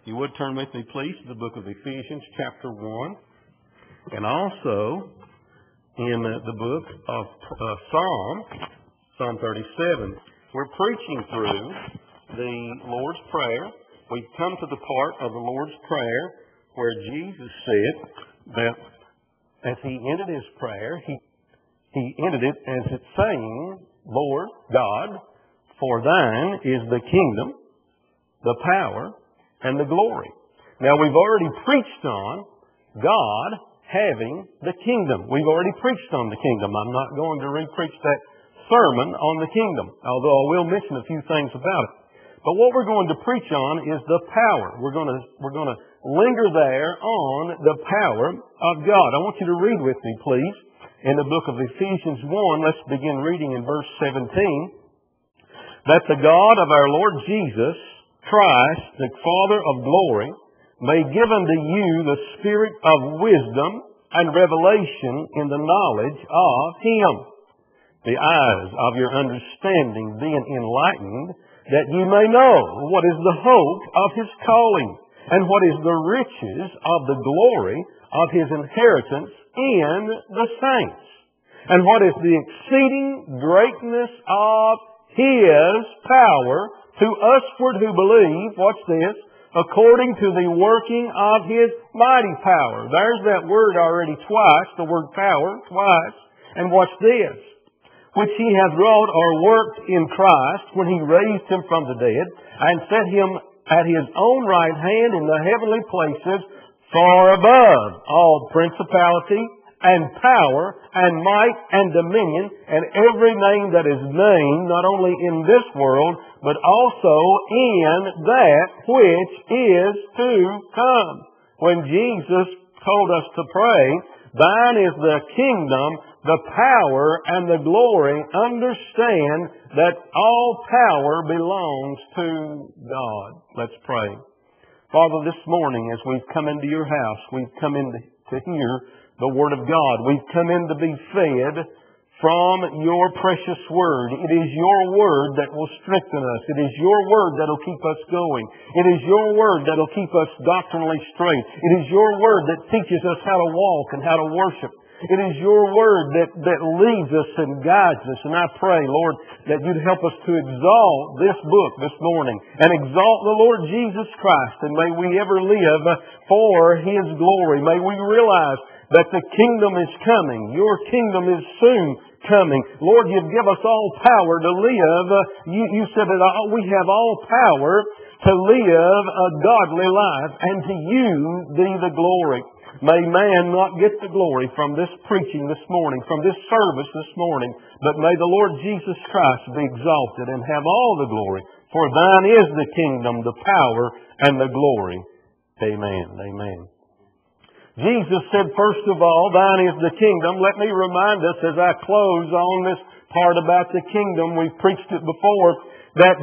you would turn with me, please, to the book of Ephesians, chapter 1, and also in the book of Psalm 37. We're preaching through the Lord's Prayer. We've come to the part of the Lord's Prayer where Jesus said that as He ended His prayer, He ended it as it's saying, Lord God, for Thine is the kingdom, the power, and the glory. Now, we've already preached on God having the kingdom. We've already preached on the kingdom. I'm not going to re-preach that sermon on the kingdom, although I will mention a few things about it. But what we're going to preach on is the power. We're going to linger there on the power of God. I want you to read with me, please, in the book of Ephesians 1. Let's begin reading in verse 17. That the God of our Lord Jesus Christ, the Father of glory, may give unto you the spirit of wisdom and revelation in the knowledge of Him, the eyes of your understanding being enlightened, that you may know what is the hope of His calling, and what is the riches of the glory of His inheritance in the saints, and what is the exceeding greatness of His power to usward who believe, watch this, according to the working of His mighty power. There's that word already twice, the word power, twice. And watch this. Which He hath wrought or worked in Christ when He raised Him from the dead, and set Him at His own right hand in the heavenly places, far above all principality and power and might and dominion and every name that is named, not only in this world, but also in that which is to come. When Jesus told us to pray, Thine is the kingdom, the power, and the glory, understand that all power belongs to God. Let's pray. Father, this morning as we've come into your house, we've come in to hear the Word of God. We've come in to be fed from your precious Word. It is your Word that will strengthen us. It is your Word that will keep us going. It is your Word that will keep us doctrinally straight. It is your Word that teaches us how to walk and how to worship. It is your Word that leads us and guides us. And I pray, Lord, that you'd help us to exalt this book this morning and exalt the Lord Jesus Christ. And may we ever live for His glory. May we realize that the kingdom is coming. Your kingdom is soon coming. Lord, you've given us all power to live. You said that we have all power to live a godly life, and to you be the glory. May man not get the glory from this preaching this morning, from this service this morning, but may the Lord Jesus Christ be exalted and have all the glory. For thine is the kingdom, the power, and the glory. Amen. Amen. Jesus said, first of all, Thine is the kingdom. Let me remind us as I close on this part about the kingdom, we've preached it before, that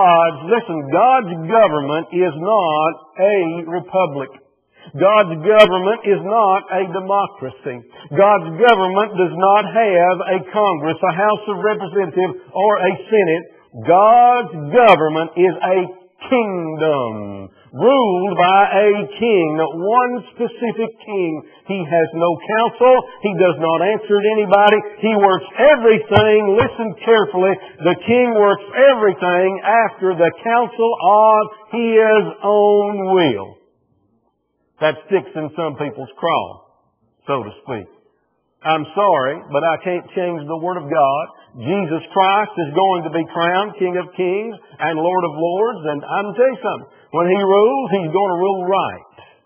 God's government is not a republic. God's government is not a democracy. God's government does not have a Congress, a House of Representatives, or a Senate. God's government is a kingdom, ruled by a king, one specific king. He has no counsel. He does not answer to anybody. He works everything, listen carefully, the king works everything after the counsel of His own will. That sticks in some people's craw, so to speak. I'm sorry, but I can't change the Word of God. Jesus Christ is going to be crowned King of Kings and Lord of Lords. And I'm going to tell you something. When He rules, He's going to rule right.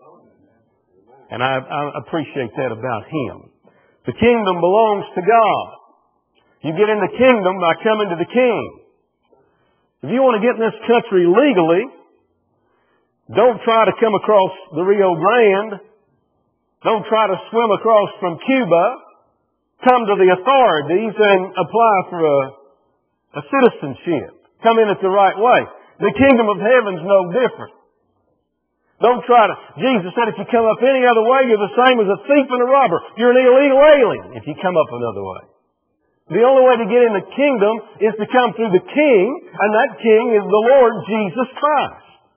And I appreciate that about Him. The kingdom belongs to God. You get in the kingdom by coming to the King. If you want to get in this country legally, don't try to come across the Rio Grande. Don't try to swim across from Cuba. Come to the authorities and apply for a citizenship. Come in it the right way. The kingdom of heaven's no different. Don't try to... Jesus said if you come up any other way, you're the same as a thief and a robber. You're an illegal alien if you come up another way. The only way to get in the kingdom is to come through the King, and that King is the Lord Jesus Christ.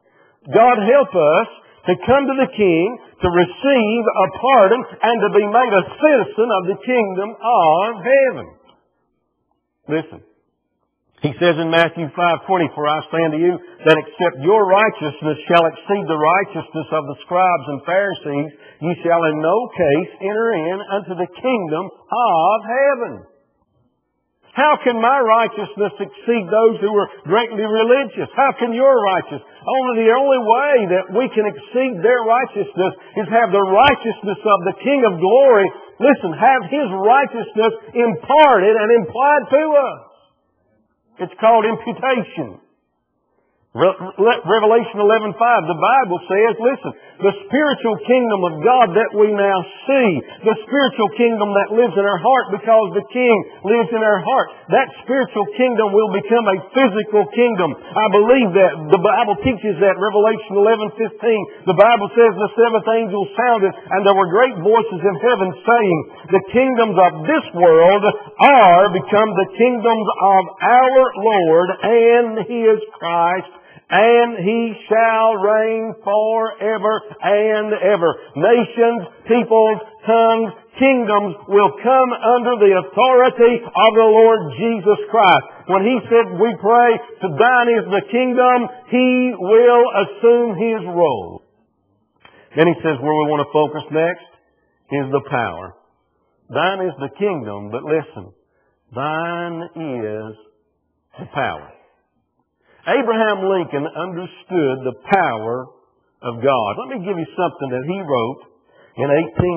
God help us to come to the King, to receive a pardon, and to be made a citizen of the kingdom of heaven. Listen. He says in Matthew 5:20, "For I say unto you, that except your righteousness shall exceed the righteousness of the scribes and Pharisees, ye shall in no case enter in unto the kingdom of heaven." How can my righteousness exceed those who are greatly religious? How can your righteousness? The only way that we can exceed their righteousness is have the righteousness of the King of glory, listen, have His righteousness imparted and implied to us. It's called imputation. Revelation 11:5, the Bible says, listen, the spiritual kingdom of God that we now see, the spiritual kingdom that lives in our heart because the King lives in our heart, that spiritual kingdom will become a physical kingdom. I believe that. The Bible teaches that. Revelation 11:15, the Bible says the seventh angel sounded, and there were great voices in heaven saying, the kingdoms of this world are become the kingdoms of our Lord and His Christ, and He shall reign forever and ever. Nations, peoples, tongues, kingdoms will come under the authority of the Lord Jesus Christ. When He said we pray, to thine is the kingdom, He will assume His role. Then He says where we want to focus next is the power. Thine is the kingdom, but listen, thine is the power. Abraham Lincoln understood the power of God. Let me give you something that he wrote in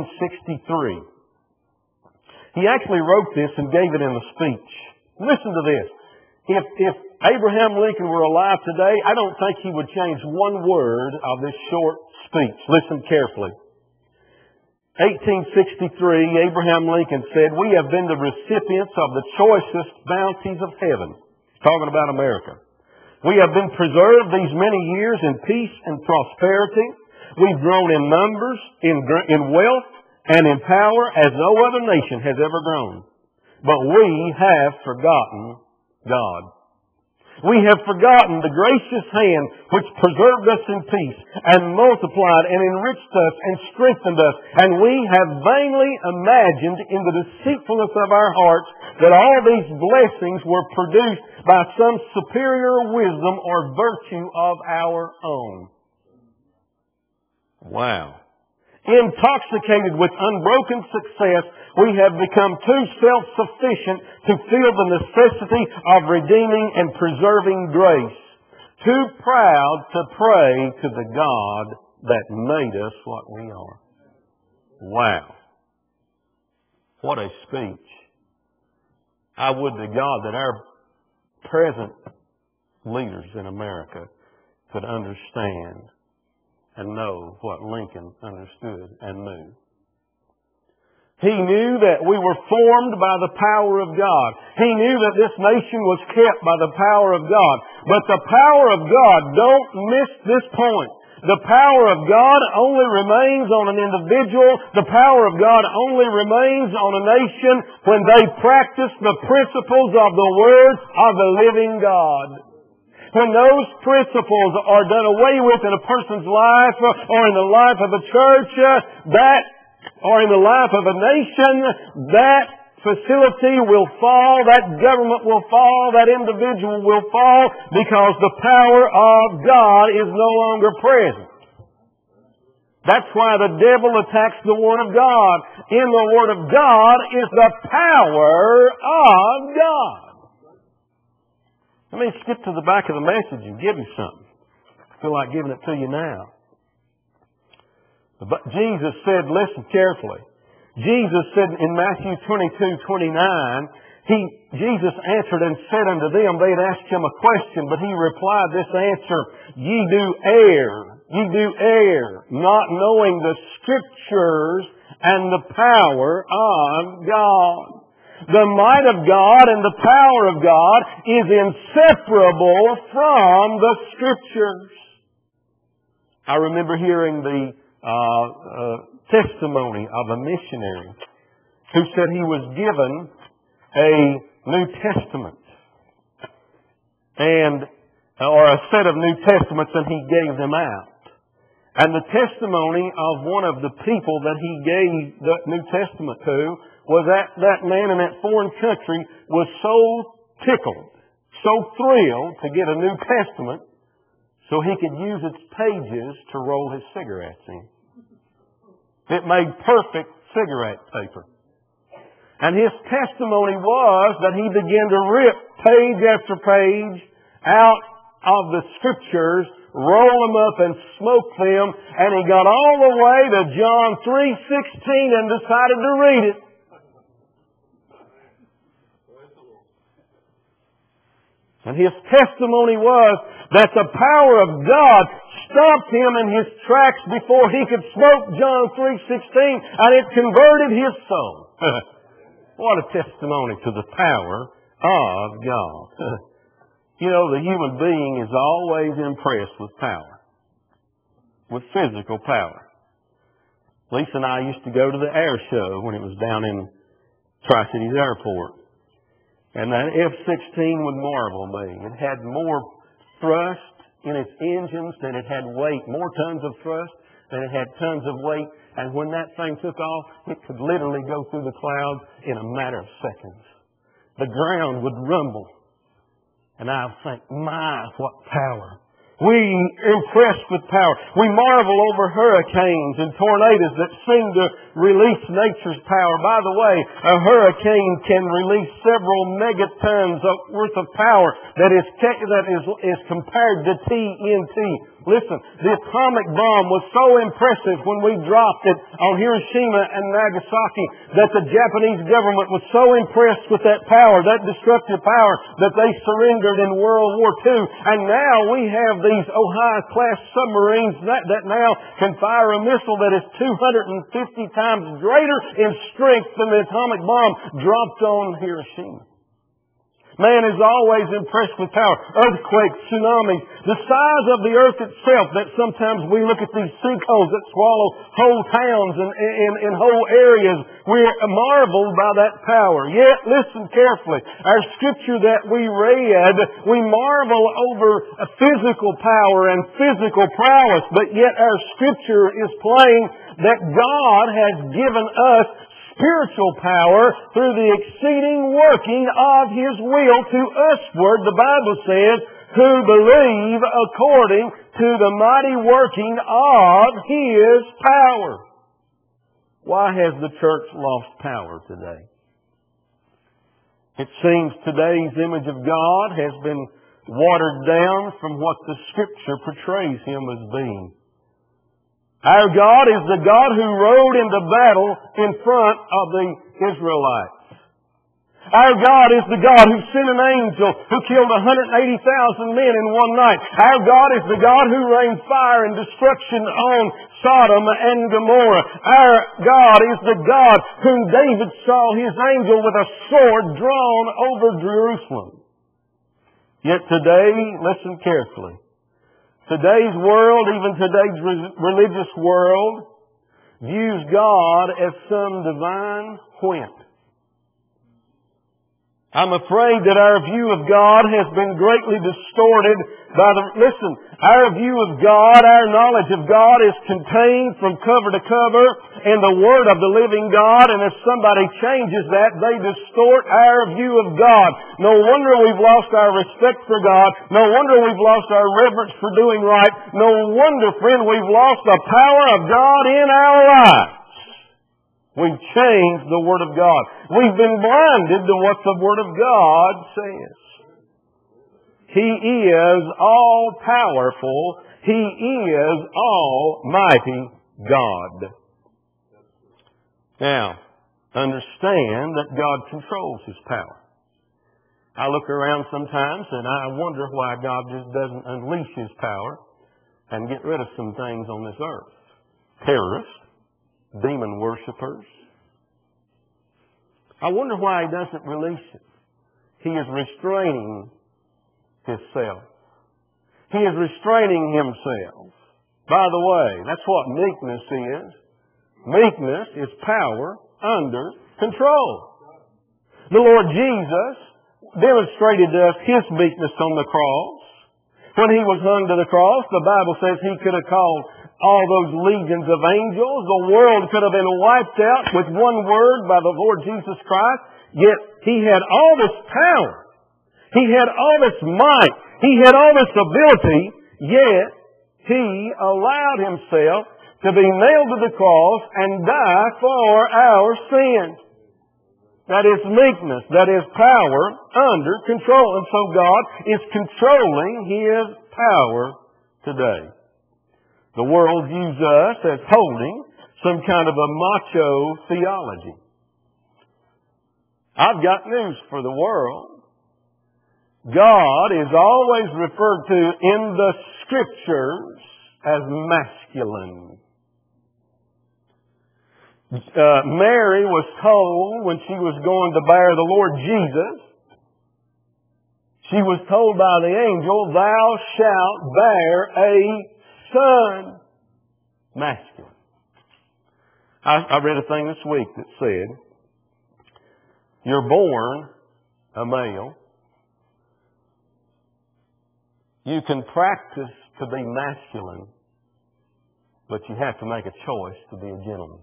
1863. He actually wrote this and gave it in a speech. Listen to this. If Abraham Lincoln were alive today, I don't think he would change one word of this short speech. Listen carefully. 1863, Abraham Lincoln said, "We have been the recipients of the choicest bounties of heaven." Talking about America. "We have been preserved these many years in peace and prosperity. We've grown in numbers, in wealth, and in power as no other nation has ever grown. But we have forgotten God. We have forgotten the gracious hand which preserved us in peace and multiplied and enriched us and strengthened us. And we have vainly imagined in the deceitfulness of our hearts that all these blessings were produced by some superior wisdom or virtue of our own." Wow. "Intoxicated with unbroken success, we have become too self-sufficient to feel the necessity of redeeming and preserving grace. Too proud to pray to the God that made us what we are." Wow. What a speech. I would to God that our present leaders in America could understand and know what Lincoln understood and knew. He knew that we were formed by the power of God. He knew that this nation was kept by the power of God. But the power of God, don't miss this point. The power of God only remains on an individual. The power of God only remains on a nation when they practice the principles of the Word of the living God. When those principles are done away with in a person's life or in the life of a church, or in the life of a nation, that facility will fall, that government will fall, that individual will fall because the power of God is no longer present. That's why the devil attacks the Word of God. In the Word of God is the power of God. Let me skip to the back of the message and give you something. I feel like giving it to you now. But Jesus said, listen carefully. Jesus said in Matthew 22:29, Jesus answered and said unto them, they had asked Him a question, but He replied this answer, ye do err, not knowing the Scriptures and the power of God. The might of God and the power of God is inseparable from the Scriptures. I remember hearing the testimony of a missionary who said he was given a New Testament. And or a set of New Testaments, and he gave them out. And the testimony of one of the people that he gave the New Testament to was that man in that foreign country was so tickled, so thrilled to get a New Testament so he could use its pages to roll his cigarettes in. It made perfect cigarette paper. And his testimony was that he began to rip page after page out of the Scriptures, roll them up and smoke them, and he got all the way to John 3:16 and decided to read it. And his testimony was that the power of God stopped him in his tracks before he could smoke John 3:16, and it converted his soul. What a testimony to the power of God. You know, the human being is always impressed with power, with physical power. Lisa and I used to go to the air show when it was down in Tri-Cities Airport. And that F-16 would marvel me. It had more thrust in its engines than it had weight, more tons of thrust than it had tons of weight. And when that thing took off, it could literally go through the clouds in a matter of seconds. The ground would rumble. And I think, my, what power. We impressed with power. We marvel over hurricanes and tornadoes that seem to release nature's power. By the way, a hurricane can release several megatons worth of power that is compared to TNT. Listen, the atomic bomb was so impressive when we dropped it on Hiroshima and Nagasaki that the Japanese government was so impressed with that power, that destructive power, that they surrendered in World War II. And now we have these Ohio-class submarines that now can fire a missile that is 250 times greater in strength than the atomic bomb dropped on Hiroshima. Man is always impressed with power. Earthquakes, tsunamis, the size of the earth itself, that sometimes we look at these sinkholes that swallow whole towns and whole areas. We're marveled by that power. Yet, listen carefully. Our scripture that we read, we marvel over a physical power and physical prowess, but yet our scripture is plain that God has given us spiritual power through the exceeding working of His will to usward, the Bible says, who believe according to the mighty working of His power. Why has the church lost power today? It seems today's image of God has been watered down from what the Scripture portrays Him as being. Our God is the God who rode into battle in front of the Israelites. Our God is the God who sent an angel who killed 180,000 men in one night. Our God is the God who rained fire and destruction on Sodom and Gomorrah. Our God is the God whom David saw his angel with a sword drawn over Jerusalem. Yet today, listen carefully. Today's world, even today's religious world, views God as some divine wimp. I'm afraid that our view of God has been greatly distorted by our view of God, our knowledge of God is contained from cover to cover in the Word of the living God, and if somebody changes that, they distort our view of God. No wonder we've lost our respect for God. No wonder we've lost our reverence for doing right. No wonder, friend, we've lost the power of God in our lives. We've changed the Word of God. We've been blinded to what the Word of God says. He is all-powerful. He is Almighty God. Now, understand that God controls His power. I look around sometimes and I wonder why God just doesn't unleash His power and get rid of some things on this earth. Terrorists. Demon worshippers. I wonder why He doesn't release it. He is restraining Himself. He is restraining Himself. By the way, that's what meekness is. Meekness is power under control. The Lord Jesus demonstrated to us His meekness on the cross. When He was hung to the cross, the Bible says He could have called all those legions of angels. The world could have been wiped out with one word by the Lord Jesus Christ. Yet He had all this power. He had all this might. He had all this ability. Yet He allowed Himself to be nailed to the cross and die for our sins. That is meekness. That is power under control. And so God is controlling His power today. The world views us as holding some kind of a macho theology. I've got news for the world. God is always referred to in the Scriptures as masculine. Mary was told when she was going to bear the Lord Jesus, she was told by the angel, "Thou shalt bear a son." Masculine. I read a thing this week that said, you're born a male. You can practice to be masculine, but you have to make a choice to be a gentleman.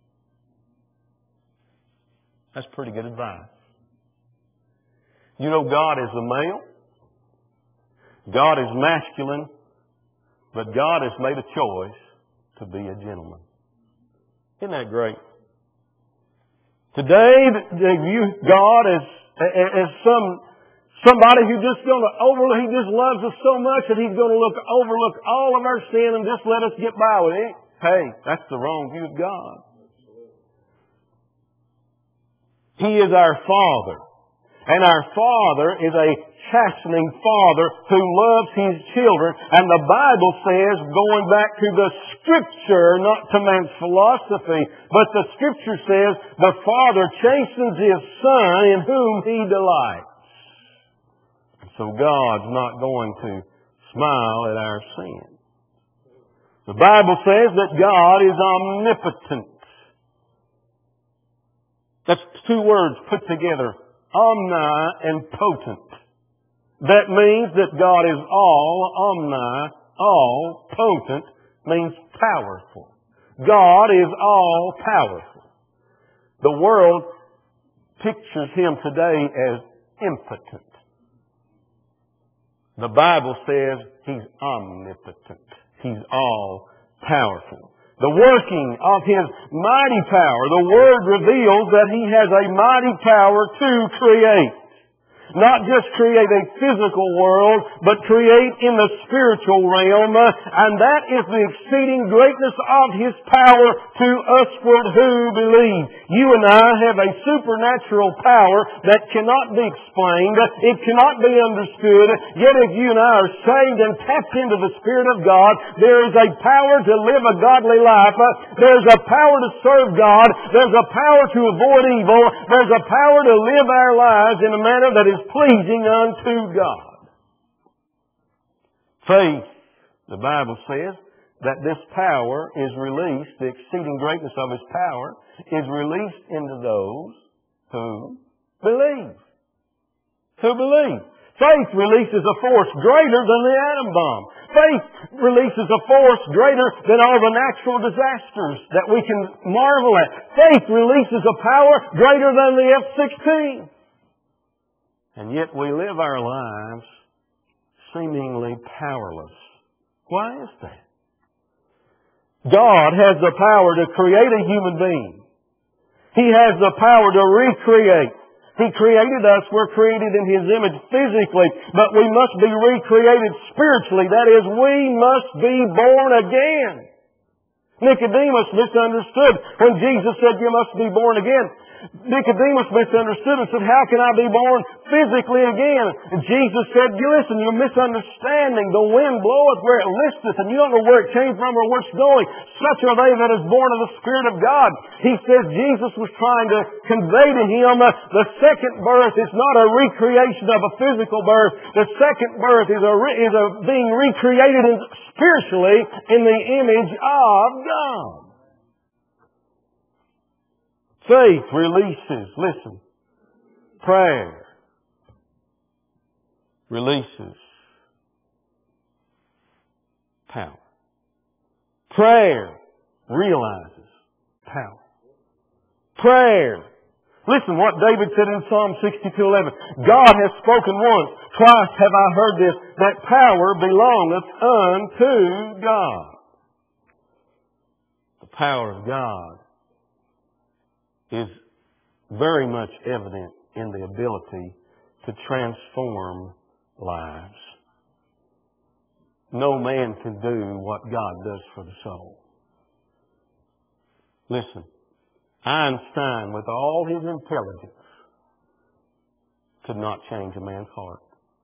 That's pretty good advice. You know, God is a male. God is masculine. But God has made a choice to be a gentleman. Isn't that great? Today, they view God as somebody who just going to overlook. He just loves us so much that He's going to overlook all of our sin and just let us get by with it. Hey, that's the wrong view of God. He is our Father. And our Father is a chastening Father who loves His children. And the Bible says, going back to the Scripture, not to man's philosophy, but the Scripture says, the Father chastens His Son in whom He delights. So God's not going to smile at our sin. The Bible says that God is omnipotent. That's two words put together. Omni and potent. That means that God is all potent means powerful. God is all powerful. The world pictures Him today as impotent. The Bible says He's omnipotent. He's all powerful. The working of His mighty power. The Word reveals that He has a mighty power to create. Not just create a physical world, but create in the spiritual realm. And that is the exceeding greatness of His power to usward who believe. You and I have a supernatural power that cannot be explained. It cannot be understood. Yet if you and I are saved and tapped into the Spirit of God, there is a power to live a godly life. There's a power to serve God. There's a power to avoid evil. There's a power to live our lives in a manner that is pleasing unto God. Faith, the Bible says, that this power is released, the exceeding greatness of His power, is released into those who believe. Who believe. Faith releases a force greater than the atom bomb. Faith releases a force greater than all the natural disasters that we can marvel at. Faith releases a power greater than the F-16. And yet we live our lives seemingly powerless. Why is that? God has the power to create a human being. He has the power to recreate. He created us. We're created in His image physically, but we must be recreated spiritually. That is, we must be born again. Nicodemus misunderstood when Jesus said, "You must be born again." Nicodemus misunderstood and said, "How can I be born physically again?" And Jesus said, "Listen, you're misunderstanding. The wind bloweth where it listeth, and you don't know where it came from or where it's going. Such are they that is born of the Spirit of God." He says Jesus was trying to convey to him the second birth is not a recreation of a physical birth. The second birth is a being recreated spiritually in the image of God. Faith releases, listen, prayer releases power. Prayer realizes power. Prayer. Listen what David said in Psalm 62:11. God has spoken once, twice have I heard this, that power belongeth unto God. The power of God is very much evident in the ability to transform lives. No man can do what God does for the soul. Listen, Einstein, with all his intelligence, could not change a man's heart.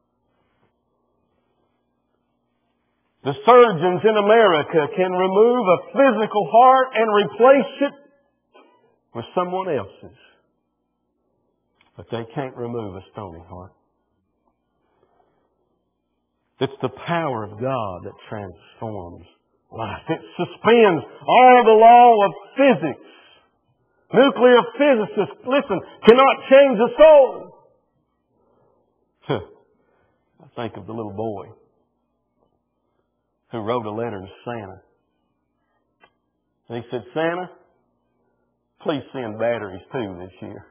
The surgeons in America can remove a physical heart and replace it with someone else's. But they can't remove a stony heart. It's the power of God that transforms life. It suspends all the law of physics. Nuclear physicists, listen, cannot change the soul. I think of the little boy who wrote a letter to Santa. And he said, Santa, please send batteries too this year.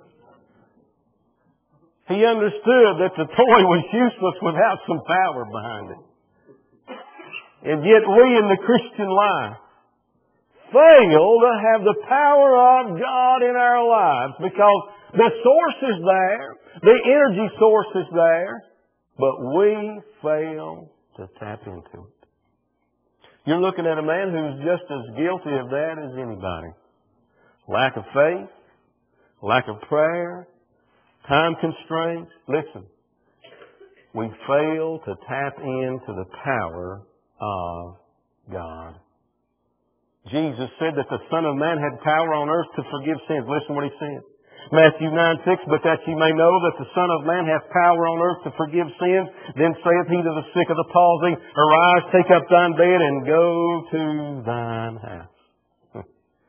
He understood that the toy was useless without some power behind it. And yet we in the Christian life fail to have the power of God in our lives because the source is there, the energy source is there, but we fail to tap into it. You're looking at a man who's just as guilty of that as anybody. Lack of faith, lack of prayer, time constraints. Listen, we fail to tap into the power of God. Jesus said that the Son of Man had power on earth to forgive sins. Listen what He said. Matthew 9:6, but that ye may know that the Son of Man hath power on earth to forgive sins, then saith He to the sick of the palsy, arise, take up thine bed, and go to thine house.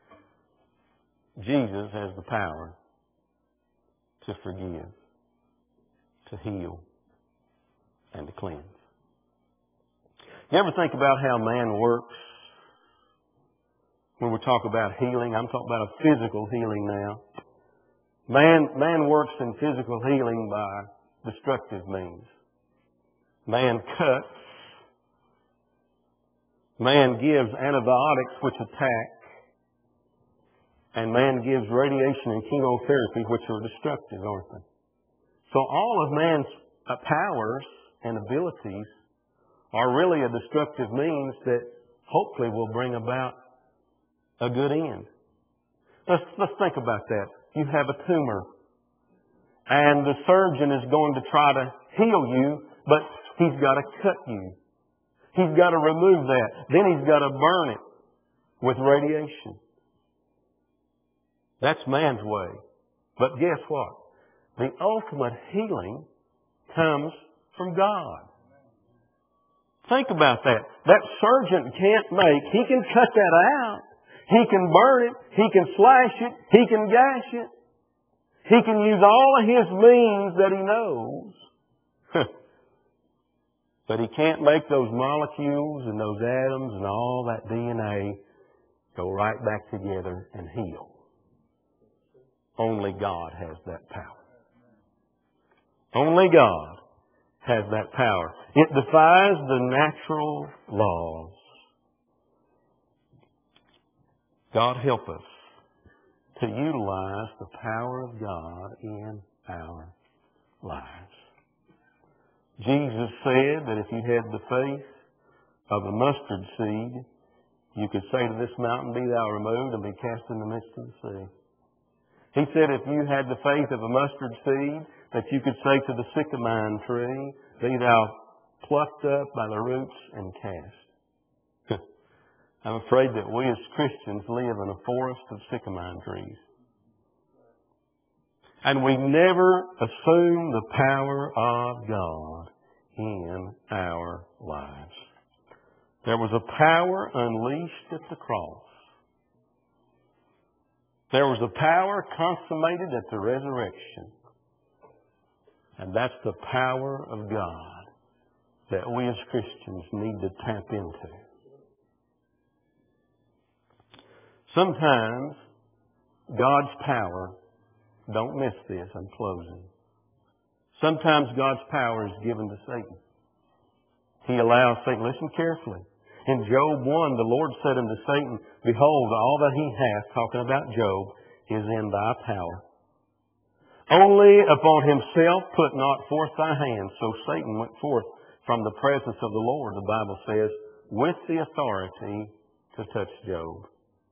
Jesus has the power to forgive, to heal, and to cleanse. You ever think about how man works? When we talk about healing, I'm talking about a physical healing now. Man works in physical healing by destructive means. Man cuts. Man gives antibiotics which attack. And man gives radiation and chemotherapy which are destructive, aren't they? So all of man's powers and abilities are really a destructive means that hopefully will bring about a good end. Let's think about that. You have a tumor, and the surgeon is going to try to heal you, but he's got to cut you. He's got to remove that. Then he's got to burn it with radiation. That's man's way. But guess what? The ultimate healing comes from God. Think about that. That surgeon he can cut that out. He can burn it. He can slash it. He can gash it. He can use all of his means that he knows. But he can't make those molecules and those atoms and all that DNA go right back together and heal. Only God has that power. Only God has that power. It defies the natural laws. God help us to utilize the power of God in our lives. Jesus said that if you had the faith of a mustard seed, you could say to this mountain, be thou removed, and be cast in the midst of the sea. He said if you had the faith of a mustard seed, that you could say to the sycamine tree, be thou plucked up by the roots and cast. I'm afraid that we as Christians live in a forest of sycamine trees. And we never assume the power of God in our lives. There was a power unleashed at the cross. There was a power consummated at the resurrection. And that's the power of God that we as Christians need to tap into. Sometimes God's power, don't miss this, I'm closing. Sometimes God's power is given to Satan. He allows Satan, listen carefully. In Job 1, the Lord said unto Satan, Behold, all that he hath, talking about Job, is in thy power. Only upon himself put not forth thy hand. So Satan went forth from the presence of the Lord, the Bible says, with the authority to touch Job.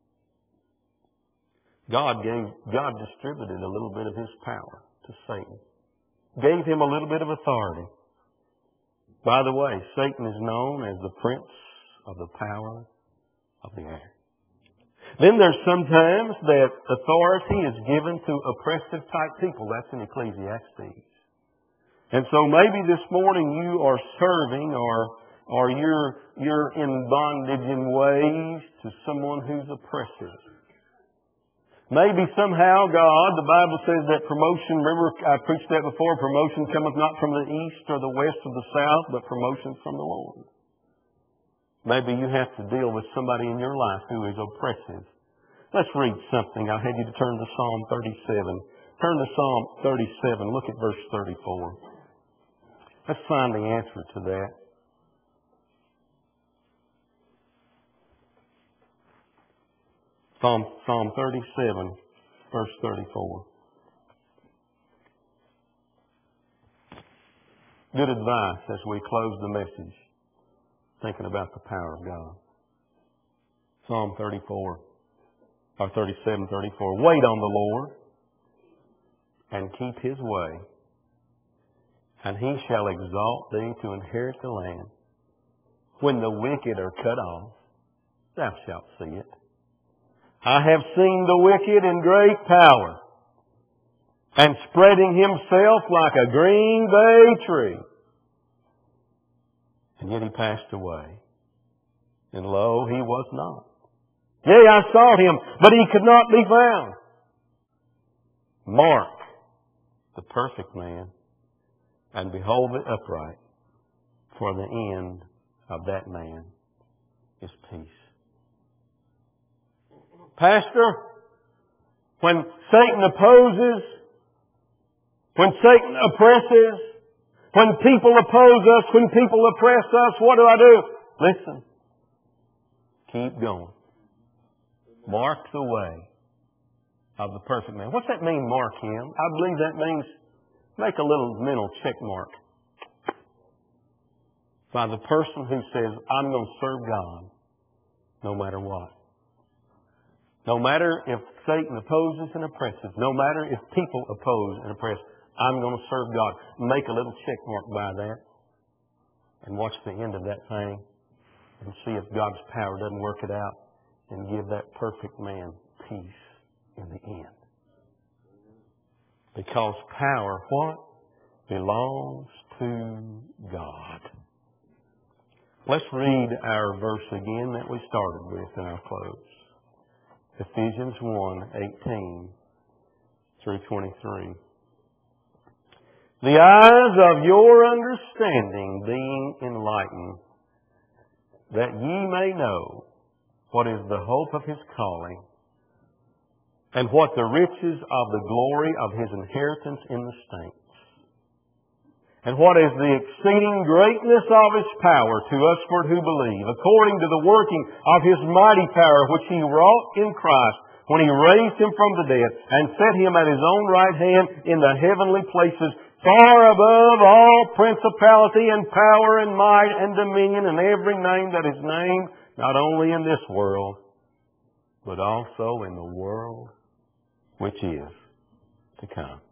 God distributed a little bit of His power to Satan. Gave him a little bit of authority. By the way, Satan is known as the prince of the power of the air. Then there's sometimes that authority is given to oppressive type people. That's in Ecclesiastes. And so maybe this morning you are serving or you're in bondage in ways to someone who's oppressive. Maybe somehow God, the Bible says that promotion, remember I preached that before, promotion cometh not from the east or the west or the south, but promotion from the Lord. Maybe you have to deal with somebody in your life who is oppressive. Let's read something. I'll have you to turn to Psalm 37. Turn to Psalm 37. Look at verse 34. Let's find the answer to that. Psalm 37, verse 34. Good advice as we close the message, thinking about the power of God. Psalm 34, or 37, 34. Wait on the Lord and keep His way, and He shall exalt thee to inherit the land. When the wicked are cut off, thou shalt see it. I have seen the wicked in great power, and spreading himself like a green bay tree. And yet he passed away, and lo, he was not. Yea, I sought him, but he could not be found. Mark the perfect man, and behold the upright, for the end of that man is peace. Pastor, when Satan opposes, when Satan oppresses, when people oppose us, when people oppress us, what do? Listen. Keep going. Mark the way of the perfect man. What's that mean, mark him? I believe that means make a little mental check mark. By the person who says, I'm going to serve God no matter what. No matter if Satan opposes and oppresses, no matter if people oppose and oppress, I'm going to serve God. Make a little check mark by that and watch the end of that thing and see if God's power doesn't work it out and give that perfect man peace in the end. Because power, what? Belongs to God. Let's read our verse again that we started with in our close. Ephesians 1:18 through 23. The eyes of your understanding being enlightened, that ye may know what is the hope of His calling, and what the riches of the glory of His inheritance in the saints, and what is the exceeding greatness of His power to usward who believe, according to the working of His mighty power, which He wrought in Christ, when He raised Him from the dead, and set Him at His own right hand in the heavenly places, far above all principality and power and might and dominion and every name that is named, not only in this world, but also in the world which is to come.